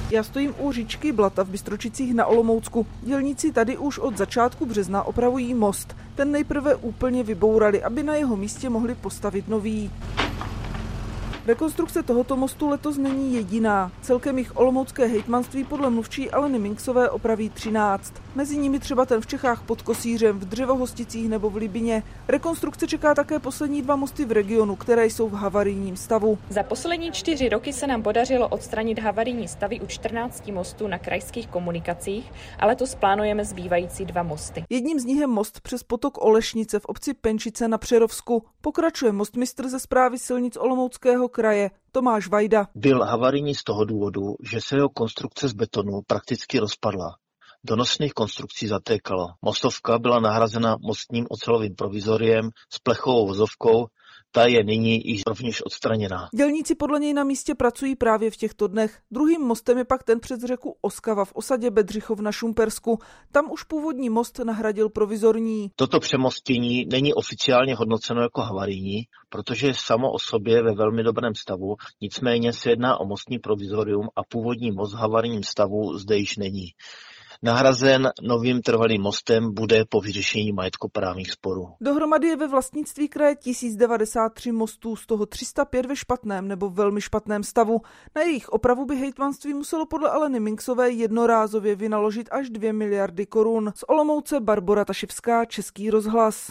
Já stojím u říčky Blata v Bystročicích na Olomoucku. Dělníci tady už od začátku března opravují most. Ten nejprve úplně vybourali, aby na jeho místě mohli postavit nový. Rekonstrukce tohoto mostu letos není jediná. Celkem jich olomoucké hejtmanství podle mluvčí Aleny Minksové opraví 13. Mezi nimi třeba ten v Čechách pod Kosířem, v Dřevohosticích nebo v Libině. Rekonstrukce čeká také poslední 2 mosty v regionu, které jsou v havarijním stavu. Za poslední 4 roky se nám podařilo odstranit havarijní stavy u 14 mostů na krajských komunikacích, ale letos plánujeme zbývající 2 mosty. Jedním z nich je most přes potok Olešnice v obci Penčice na Přerovsku. Pokračuje mostmistr ze správy silnic Olomouckého kraje Tomáš Vajda. Byl havarijní z toho důvodu, že se jeho konstrukce z betonu prakticky rozpadla. Do nosných konstrukcí zatékalo. Mostovka byla nahrazena mostním ocelovým provizoriem s plechovou vozovkou, ta je nyní již rovněž odstraněná. Dělníci podle něj na místě pracují právě v těchto dnech. Druhým mostem je pak ten přes řeku Oskava v osadě Bedřichov na Šumpersku. Tam už původní most nahradil provizorní. Toto přemostění není oficiálně hodnoceno jako havarijní, protože je samo o sobě ve velmi dobrém stavu, nicméně se jedná o mostní provizorium a původní most v havarijním stavu zde již není. Nahrazen novým trvalým mostem bude po vyřešení majetkoprávních sporů. Dohromady je ve vlastnictví kraje 1093 mostů, z toho 305 ve špatném nebo velmi špatném stavu. Na jejich opravu by hejtmanství muselo podle Aleny Minksové jednorázově vynaložit až 2 miliardy korun. Z Olomouce Barbora Tašivská, Český rozhlas.